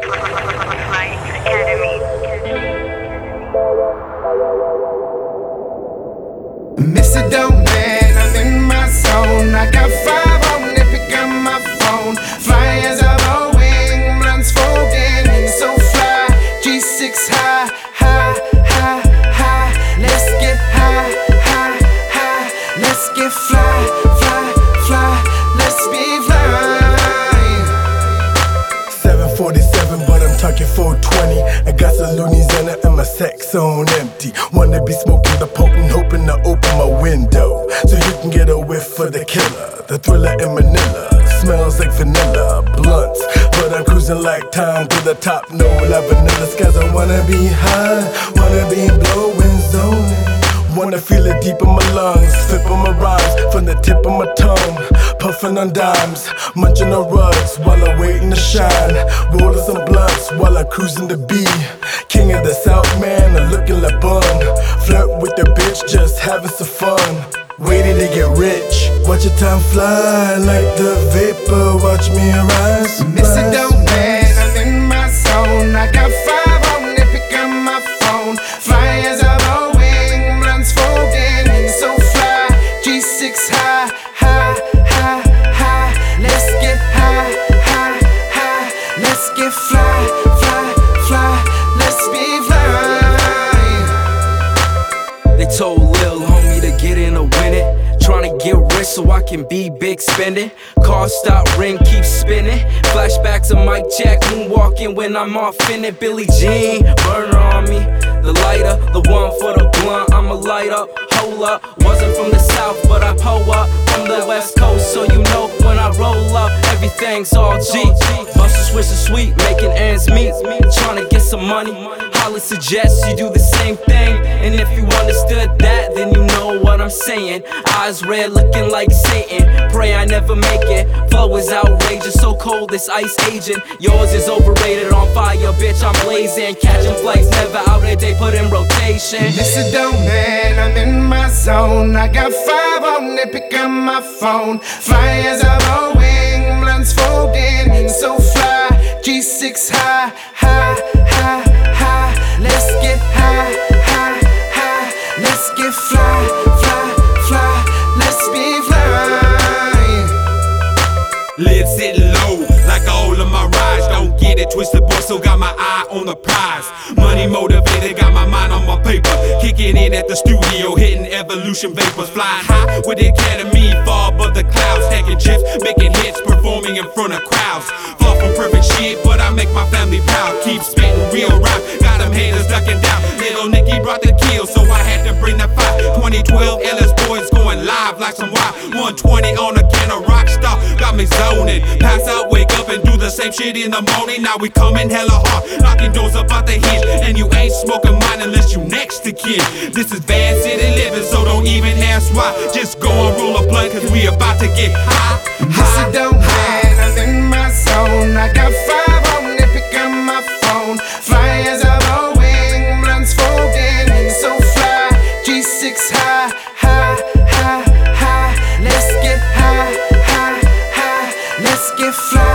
Miss it don't man, I'm in my zone. I got 5 on it, pick up my phone. Fly as a Boeing, blunts folding. So fly, G6 high, high, high, high. Let's get high, high, high. Let's get fly, fly, fly. Let's be fly. 747, but I'm talking 420. I got some loonies in it and my sex on empty. Wanna be smoking the potent, hoping to open my window so you can get a whiff of the killer. The thriller in Manila smells like vanilla blunts, but I'm cruising like time to the top. No la vanilla skies. I wanna be high, wanna be blowing, zoning. Wanna feel it deep in my lungs, flipping my rhymes from the tip of my tongue. Puffing on dimes, munching on rugs while I'm waiting to shine. Rolling some blunts while I'm cruising the B. King of the South, man, I'm looking like bun. Flirt with the bitch, just having some fun. Waiting to get rich, watch your time fly like the vapor. Watch me rise. Miss it don't man, I'm in my zone. I got 5 on it, pick up my phone. Fly as a Boeing, blunts folding. So fly, G6 high, high, high, high. Let's get high, high, high. Let's get fly, fly, fly. Let's be fly. They told Lil homie to get in or win it. Tryna get rich so I can be big spending. Car stop, ring keep spinning. Flashback to Mike Jack, moonwalking when I'm off in it. Billie Jean, burner on me. The lighter, the one for the blunt. I'ma light up, hold up. Wasn't from the south, but I pull up from the west coast. So you know when I roll up, everything's all G. Bust a switch of sweet, making ends meet. Tryna get some money. Holly suggests you do the same thing. And if you understood that, then you know what I'm saying. Eyes red, looking like Satan. Pray I never make it. Flow is outrageous, so cold it's ice aging. Yours is overrated, on fire, bitch, I'm blazing. Catching flights, never out a day, put in rotation. Miss it don't man, I'm in my zone. I got 5 on it, pick up my phone. Fly as a Boeing, blunts folding. So fly, G6 high, high, high, high. Let's get high, high, high. Let's get fly, fly, fly. Let's be fly. Live sitting low, like all of my rides. Don't get it twisted, boy, so got my eye on the prize. Money motivated, got my mind on my paper. Kicking in at the studio, hitting evolution vapors. Flying high with the academy, far above the clouds. Stacking chips, making hits, performing in front of crowds. Far from perfect shit, but I make my family proud. Keep spitting real rap, got them haters ducking down. Little Nicky brought the kill, so I had to bring the fire. 2012 LS boys going live like some wild. 120 on a can of rock star, got me zoning. Pass out, wake up and do the same shit in the morning. Now we coming hella hard, knocking doors up out the hinge. And you ain't smoking mine unless you next to kid. This is Van City living, so don't even ask why. Just go and roll a blunt, cause we about to get high. Miss it don't man, I'm in my zone. I got 5 on it, pick up my phone. Fly as a Boeing, blunts folding. So fly, G6 high, high, high, high. Let's get high, high, high. Let's get fly.